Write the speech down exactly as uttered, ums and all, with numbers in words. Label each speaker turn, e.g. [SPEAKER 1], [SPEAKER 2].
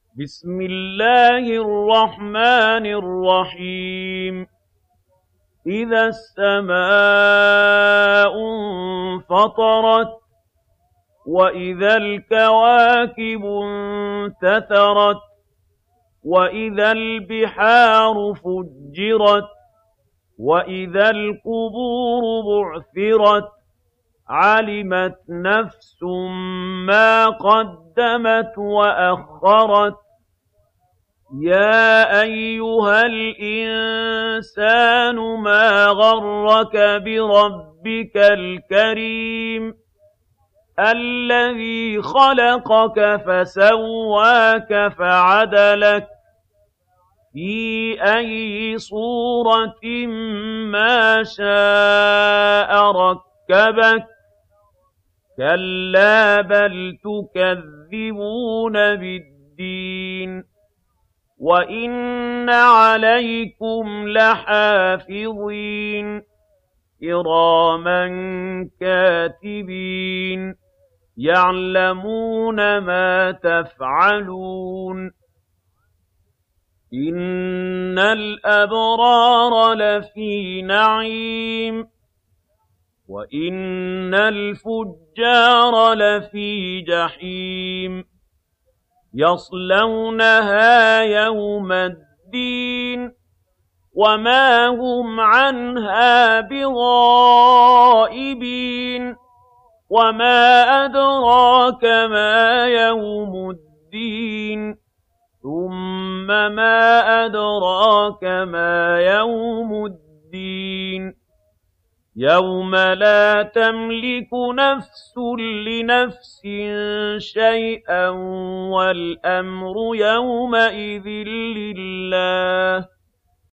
[SPEAKER 1] بسم الله الرحمن الرحيم إذا السماء انفطرت وإذا الكواكب انتثرت وإذا البحار فجرت وإذا القبور بعثرت علمت نفس ما قدمت وأخرت يا أيها الإنسان ما غرك بربك الكريم الذي خلقك فسواك فعدلك في أي صورة ما شاء ركبك كلا بل تكذبون بالدين وإن عليكم لحافظين كراما كاتبين يعلمون ما تفعلون إن الأبرار لفي نعيم وإن الفجار لفي جحيم يصلونها يوم الدين وما هم عنها بغائبين وما أدراك ما يوم الدين ثم ما أدراك ما يوم الدين يوم لا تملك نفس لنفس شيئا والأمر يومئذ لله